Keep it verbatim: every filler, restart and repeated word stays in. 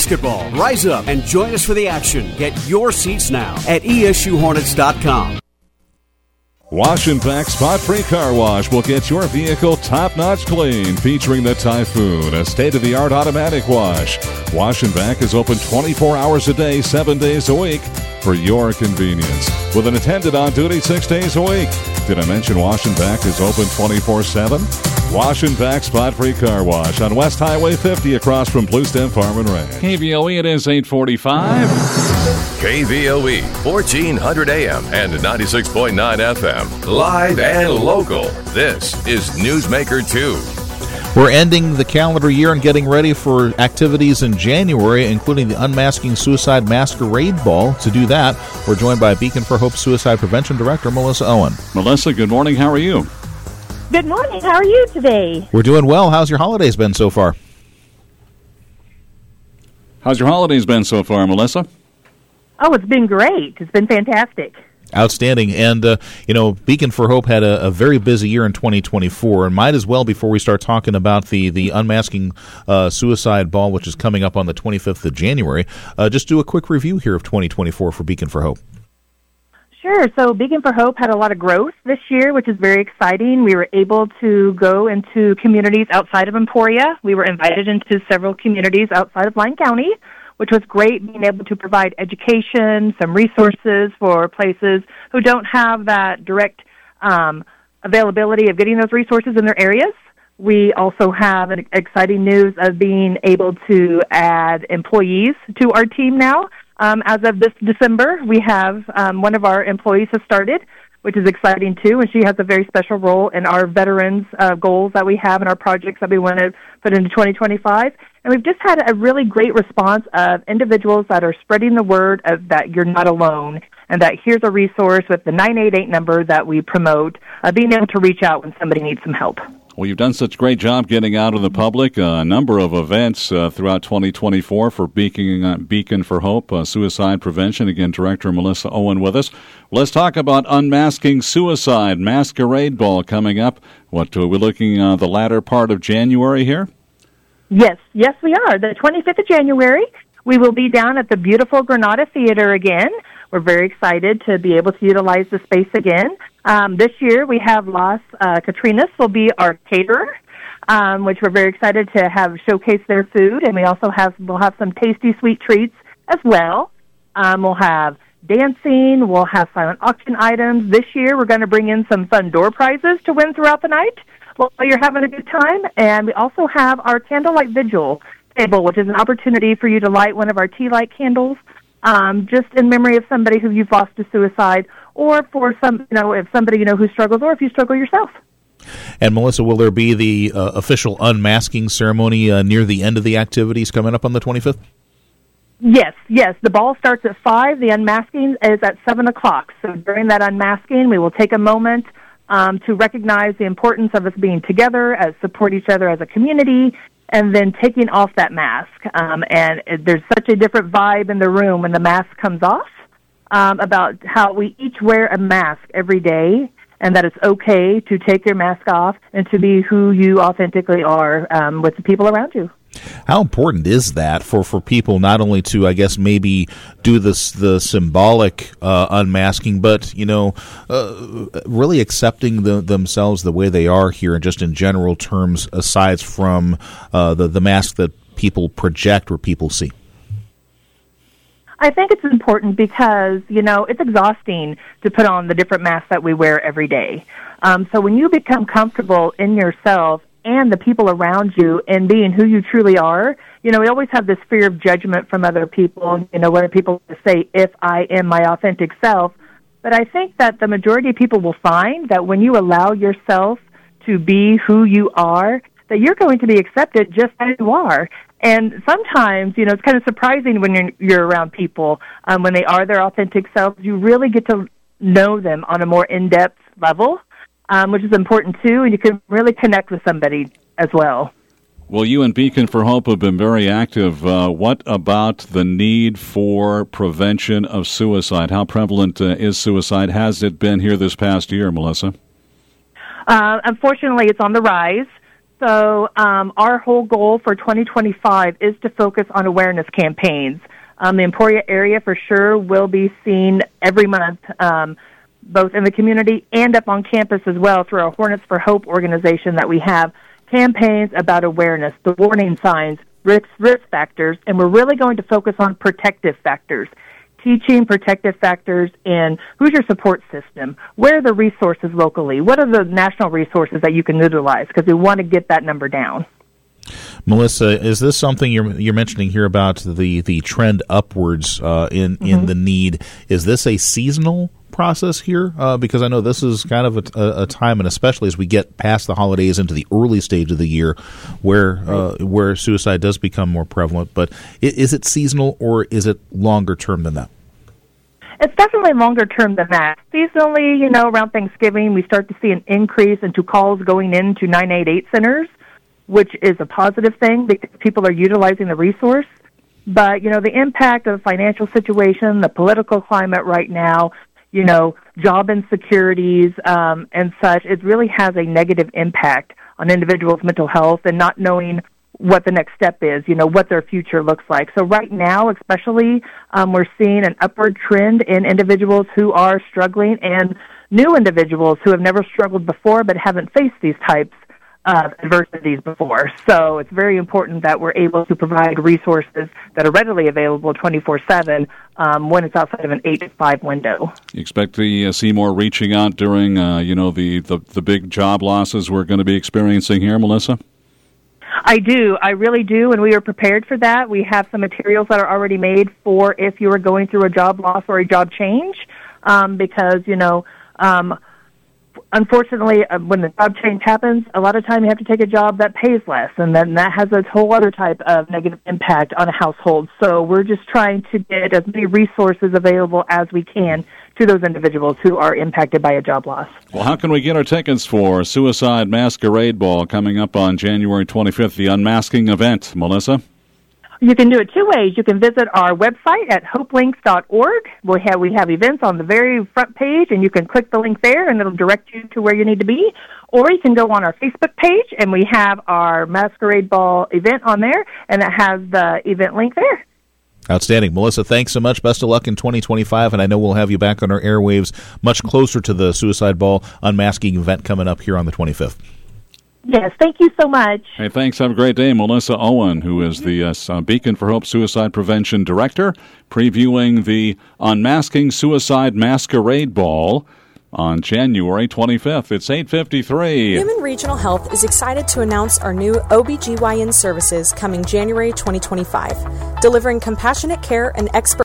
basketball. Rise up and join us for the action. Get your seats now at E S U Hornets dot com. Wash and Vac Spot-Free Car Wash will get your vehicle top-notch clean, featuring the Typhoon, a state-of-the-art automatic wash. Wash and Vac is open twenty-four hours a day, seven days a week for your convenience, with an attendant on duty six days a week. Did I mention Wash and Vac is open twenty-four seven? Wash and Vac Spot-Free Car Wash on West Highway fifty across from Blue Stem Farm and Ranch. K V O E, it is eight forty-five. K V O E, fourteen hundred A M and ninety-six point nine F M. Live and local. This is Newsmaker two. We're ending the calendar year and getting ready for activities in January, including the Unmasking Suicide Masquerade Ball. To do that, we're joined by Beacon for Hope Suicide Prevention Director Melissa Owen. Melissa, good morning. How are you? Good morning. How are you today? We're doing well. How's your holidays been so far? How's your holidays been so far, Melissa? Oh, it's been great. It's been fantastic. Outstanding. And, uh, you know, Beacon for Hope had a, a very busy year in twenty twenty-four, and might as well, before we start talking about the, the Unmasking uh, Suicide Ball, which is coming up on the twenty-fifth of January, uh, just do a quick review here of twenty twenty-four for Beacon for Hope. Sure. So Beacon for Hope had a lot of growth this year, which is very exciting. We were able to go into communities outside of Emporia. We were invited into several communities outside of Lyon County, which was great, being able to provide education, some resources for places who don't have that direct um, availability of getting those resources in their areas. We also have an exciting news of being able to add employees to our team now. Um, as of this December, we have um, one of our employees has started, which is exciting too, and she has a very special role in our veterans uh, goals that we have and our projects that we want to put into twenty twenty-five. And we've just had a really great response of individuals that are spreading the word of that you're not alone, and that here's a resource with the nine eight eight number that we promote, uh, being able to reach out when somebody needs some help. Well, you've done such a great job getting out in the public. Uh, a number of events uh, throughout twenty twenty-four for Beacon, uh, Beacon for Hope, uh, Suicide Prevention. Again, Director Melissa Owen with us. Let's talk about Unmasking Suicide Masquerade Ball coming up. What, are we looking uh, the latter part of January here? Yes, yes we are. The twenty-fifth of January, we will be down at the beautiful Granada Theater again. We're very excited to be able to utilize the space again. Um, this year we have Las uh, Catrinas will be our caterer, um, which we're very excited to have showcase their food, and we also have we'll have some tasty sweet treats as well. Um, we'll have dancing. We'll have silent auction items. This year we're going to bring in some fun door prizes to win throughout the night while you're having a good time. And we also have our candlelight vigil table, which is an opportunity for you to light one of our tea light candles, um, just in memory of somebody who you've lost to suicide, or for some, you know, if somebody you know who struggles, or if you struggle yourself. And Melissa, will there be the uh, official unmasking ceremony uh, near the end of the activities coming up on the twenty-fifth? Yes, yes. The ball starts at five. The unmasking is at seven o'clock. So during that unmasking, we will take a moment um, to recognize the importance of us being together, as support each other as a community, and then taking off that mask. Um, and it, there's such a different vibe in the room when the mask comes off, um, about how we each wear a mask every day, and that it's okay to take your mask off and to be who you authentically are um, with the people around you. How important is that for, for people not only to, I guess, maybe do this the symbolic uh, unmasking, but, you know, uh, really accepting the, themselves the way they are here, and just in general terms, aside from uh, the, the mask that people project or people see? I think it's important because, you know, it's exhausting to put on the different masks that we wear every day. Um, so when you become comfortable in yourself and the people around you and being who you truly are, you know, we always have this fear of judgment from other people, you know, what are people going to say if I am my authentic self? But I think that the majority of people will find that when you allow yourself to be who you are, that you're going to be accepted just as you are. And sometimes, you know, it's kind of surprising when you're, you're around people, um, when they are their authentic selves, you really get to know them on a more in-depth level, um, which is important too, and you can really connect with somebody as well. Well, you and Beacon for Hope have been very active. Uh, what about the need for prevention of suicide? How prevalent uh, is suicide? Has it been here this past year, Melissa? Uh, unfortunately, it's on the rise. So um, our whole goal for twenty twenty-five is to focus on awareness campaigns. Um, the Emporia area for sure will be seen every month, um, both in the community and up on campus as well through our Hornets for Hope organization that we have campaigns about awareness, the warning signs, risk, risk factors, and we're really going to focus on protective factors. Teaching protective factors in who's your support system, where are the resources locally, what are the national resources that you can utilize, because we want to get that number down. Melissa, is this something you're you're mentioning here about the, the trend upwards uh, in, mm-hmm. in the need? Is this a seasonal process here? Uh, because I know this is kind of a, a, a time, and especially as we get past the holidays into the early stage of the year where uh, where suicide does become more prevalent. But is it seasonal or is it longer term than that? It's definitely longer term than that. Seasonally, you know, around Thanksgiving, we start to see an increase into calls going into nine eight eight centers, which is a positive thing because people are utilizing the resource. But, you know, the impact of the financial situation, the political climate right now, you know, job insecurities um, and such, it really has a negative impact on individuals' mental health and not knowing what the next step is, you know, what their future looks like. So right now, especially, um, we're seeing an upward trend in individuals who are struggling and new individuals who have never struggled before but haven't faced these types of adversities before. So it's very important that we're able to provide resources that are readily available twenty-four seven um, when it's outside of an eight to five window. You expect to uh, see more reaching out during, uh, you know, the, the, the big job losses we're going to be experiencing here, Melissa? I do. I really do, and we are prepared for that. We have some materials that are already made for if you are going through a job loss or a job change, um, because, you know, um, unfortunately, uh, when the job change happens, a lot of time you have to take a job that pays less, and then that has a whole other type of negative impact on a household. So we're just trying to get as many resources available as we can to those individuals who are impacted by a job loss. Well, how can we get our tickets for Suicide Masquerade Ball coming up on January twenty-fifth, the unmasking event, Melissa? You can do it two ways. You can visit our website at hope links dot org. We have, we have events on the very front page, and you can click the link there, and it'll direct you to where you need to be. Or you can go on our Facebook page, and we have our Masquerade Ball event on there, and it has the event link there. Outstanding. Melissa, thanks so much. Best of luck in twenty twenty-five, and I know we'll have you back on our airwaves much closer to the Suicide Ball unmasking event coming up here on the twenty-fifth. Yes, thank you so much. Hey, thanks. Have a great day. Melissa Owen, who is the uh, Beacon for Hope Suicide Prevention Director, previewing the Unmasking Suicide Masquerade Ball on January twenty-fifth. It's eight fifty-three. Human Regional Health is excited to announce our new O B G Y N services coming January twenty twenty-five, delivering compassionate care and expert